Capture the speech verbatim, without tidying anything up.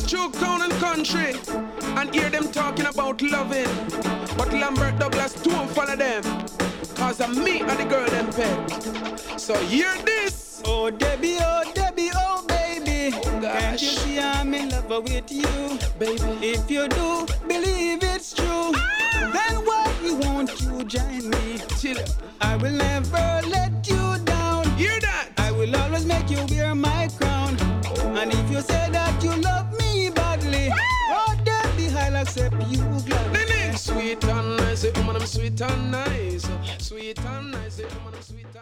through town and country and hear them talking about loving. But Lambert Douglas don't follow them, cause I'm me and the girl them pet. So hear this. Oh Debbie, oh Debbie, oh baby, oh, can't you see I'm in love with you, baby? If you do believe it's true, ah! Then why you won't you join me? Chill. I will never let you down. Hear that? I will always make you wear my crown. Oh. And if you say that you love me badly, ah! Oh Debbie, I'll accept you gladly. Sweet and nice, woman, I'm sweet and nice. Sweet and nice, woman, I'm sweet.